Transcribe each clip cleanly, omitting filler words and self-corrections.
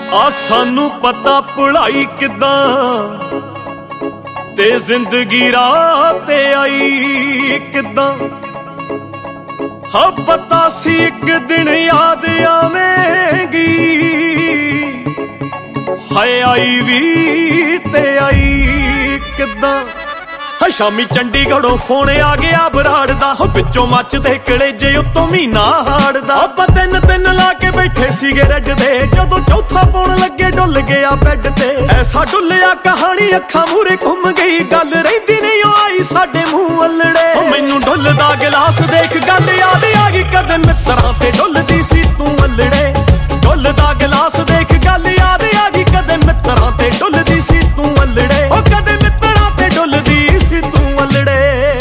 ਆ ਸਾਨੂੰ ਪਤਾ ਪੜ੍ਹਾਈ ਕਿੱਦਾਂ ਤੇ ਜ਼ਿੰਦਗੀ ਰਾਹ ਤੇ ਆਈ ਕਿੱਦਾਂ। ਹਾਂ ਪਤਾ ਸੀ ਇੱਕ ਦਿਨ ਯਾਦ ਆਵੇਂਗੀ, ਹਾਏ ਆਈ ਵੀ ਤੇ ਆਈ ਕਿੱਦਾਂ। ਸ਼ਾਮੀ ਚੰਡੀਗੜ੍ਹੋਂ ਫੋਨ ਆ ਗਿਆ ਬਰਾੜ ਦਾ, ਵਿੱਚੋਂ ਮੱਚਦੇ ਕਲੇਜੇ ਉੱਤੋਂ ਮਹੀਨਾ ਹਾੜਦਾ। ਆਪਾਂ ਤਿੰਨ ਲਾ ਕੇ ਬੈਠੇ ਸੀਗੇ ਰੈਡ ਦੇ, ਜਦੋਂ ਚੌਥਾ ਪਾਉਣ ਲੱਗੇ ਡੁੱਲ ਗਿਆ ਬੈੱਡ ਤੇ। ਐਸਾ ਡੁੱਲਿਆ ਕਹਾਣੀ ਅੱਖਾਂ ਮੂਰੇ ਘੁੰਮ ਗਈ, ਗੱਲ ਰਹਿੰਦੀ ਨਹੀਂ ਉਹ ਆਈ ਸਾਡੇ ਮੂੰਹ ਅੱਲੜੇ। ਮੈਨੂੰ ਡੁੱਲਦਾ ਗਿਲਾਸ ਦੇਖ ਗੱਲ ਯਾਦ ਆ ਗਈ, ਕਦੇ ਮਿੱਤਰਾਂ ਤੇ ਡੁੱਲਦੀ ਸੀ ਤੂੰ ਅੱਲੜੇ। ਡੁੱਲਦਾ ਗਿਲਾਸ ਦੇਖ ਗੱਲ ਯਾਦ ਆ ਗਈ, ਕਦੇ ਮਿੱਤਰਾਂ ਤੇ ਡੁੱਲਦੀ ਸੀ ਤੂੰ ਅੱਲੜੇ। ਉਹ ਕਦੇ ਮਿੱਤਰਾਂ ਤੇ ਡੁੱਲਦੀ ਸੀ ਤੂੰ ਅੱਲੜੇ।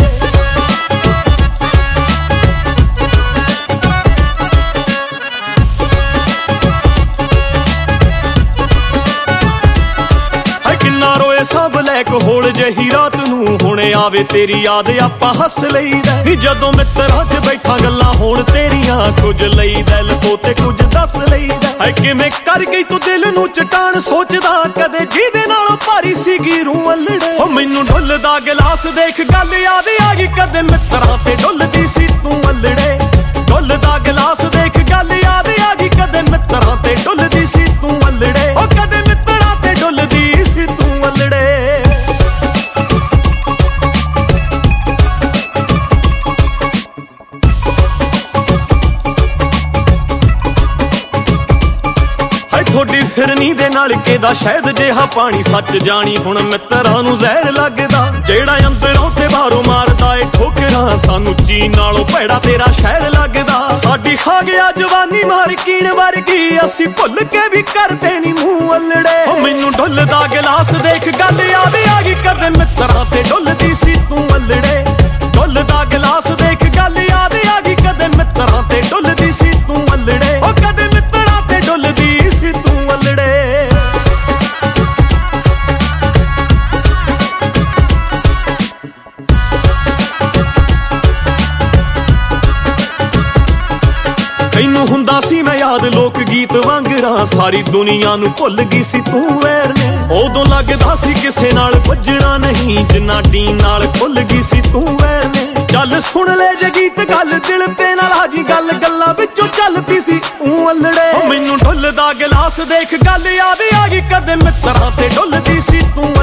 ਕਿੰਨਾ ਰੋਏ ਸਭ ਲੈਕ ਹੋਲ ਜਹੀ ਰਾਤ ਨੂੰ, ਹੁਣ ਆਵੇ ਤੇਰੀ ਯਾਦ ਆਪਾਂ ਹੱਸ ਲਈਦਾ। ਜਦੋਂ ਮਿੱਤਰਾਂ 'ਚ ਬੈਠਾ ਗੱਲਾਂ ਹੋਣ ਤੇਰੀਆਂ, ਕੁਝ ਲਈਦਾ ਲਕੋ ਤੇ ਕੁਝ ਦੱਸ ਲਈਦਾ। ਹੈ ਕਿਵੇਂ ਕਰ ਗਈ ਤੂੰ ਦਿਲ ਨੂੰ ਚਟਾਨ, ਸੋਚਦਾ ਕਦੇ ਜਿਹਦੇ ਨਾਲ ਭਾਰੀ ਸੀਗੀ ਰੂਹ ਅੱਲੜੇ। ਉਹ ਮੈਨੂੰ ਡੁੱਲਦਾ ਗਿਲਾਸ ਦੇਖ ਗੱਲ ਯਾਦ ਆ ਗਈ, ਕਦੇ ਮਿੱਤਰਾਂ ਤੇ ਡੁੱਲਦੀ ਸੀ ਤੂੰ ਅੱਲੜੇ। ਡੁੱਲਦਾ ਗਿਲਾਸ ਦੇਖ ਗੱਲ ਯਾਦ ਆ ਗਈ, ਕਦੇ ਮਿੱਤਰਾਂ ਤੇ ਡੁੱਲਦੀ ਸੀ ਤੂੰ ਅੱਲੜੇ। ਉਹ ਕਦੇ ਮਿੱਤਰਾਂ ਤੇ ਡੁੱਲਦੀ ਸੀ ਤੂੰ ਅੱਲੜੇ। ਥੋੜੀ ਫਿਰਨੀ ਦੇ ਨਾਲ ਕਿਹਦਾ ਸ਼ਾਇਦ ਜਿਹਾ ਪਾਣੀ, ਸੱਚ ਜਾਣੀ ਹੁਣ ਮਿੱਤਰਾਂ ਨੂੰ ਜ਼ਹਿਰ ਲੱਗਦਾ। ਜਿਹੜਾ ਅੰਦਰੋਂ ਤੇ ਬਾਹਰੋਂ ਮਾਰਦਾ ਏ ਠੋਕਰਾਂ, ਸਾਨੂੰ ਚੀਨ ਨਾਲੋਂ ਭੈੜਾ ਤੇਰਾ ਸ਼ਹਿਰ ਲੱਗਦਾ। ਸਾਡੀ ਖਾ ਗਿਆ ਜਵਾਨੀ ਮਾਰ ਕੀਣ ਵਰਗੀ, ਅਸੀਂ ਭੁੱਲ ਕੇ ਵੀ ਕਰਦੇ ਨੀ ਮੂੰਹ ਅੱਲੜੇ। ਉਹ ਮੈਨੂੰ ਡੁੱਲਦਾ ਗਿਲਾਸ ਦੇਖ ਗੱਲ ਯਾਦ ਆ ਗਈ, ਕਦੇ ਮਿੱਤਰਾਂ ਤੇ ਡੁੱਲਦੀ ਸੀ ਤੂੰ ਅੱਲੜੇ। ਡੁੱਲਦਾ ਗਿਲਾਸ ਦੇਖ ਗੱਲ ਯਾਦ ਆ ਗਈ, ਕਦੇ ਮਿੱਤਰਾਂ ਤੇ ਡੁੱਲਦੀ ਸੀ ਤੂੰ ਅੱਲੜੇ। ਉਹ ਕਦੇ ਮਿੱਤਰਾਂ ਤੇ ਡੁੱਲਦੀ ਸੀ ਤੂੰ ਅੱਲੜੇ। ਤੈਨੂੰ ਹੁੰਦਾ ਸੀ ਮੈਂ ਯਾਦ ਲੋਕ ਗੀਤ ਵਾਂਗਰਾਂ, ਸਾਰੀ ਦੁਨੀਆ ਨੂੰ ਭੁੱਲ ਗਈ ਸੀ ਤੂੰ ਵੈਰ ਨੇ। ਉਦੋਂ ਲੱਗਦਾ ਸੀ ਕਿਸੇ ਨਾਲ ਵੱਜਣਾ ਨਹੀਂ, ਜਿੰਨਾ ਡੀਨ ਨਾਲ ਖੁੱਲ ਗਈ ਸੀ ਤੂੰ ਵੈਰ ਨੇ। ਚੱਲ ਸੁਣ ਲੈ ਜੇ ਗੀਤ ਗੱਲ ਦਿਲ ਤੇ ਨਾਲ ਹਾਜੀ, ਗੱਲ ਗੱਲਾਂ ਵਿੱਚੋਂ ਚੱਲ ਪਈ ਸੀ ਊਂ ਅੱਲੜੇ। ਮੈਨੂੰ ਡੁੱਲਦਾ ਗਿਲਾਸ ਦੇਖ ਗੱਲ ਯਾਦ ਆ ਗਈ, ਕਦੇ ਮਿੱਤਰਾਂ ਤੇ ਡੁੱਲਦੀ ਸੀ ਤੂੰ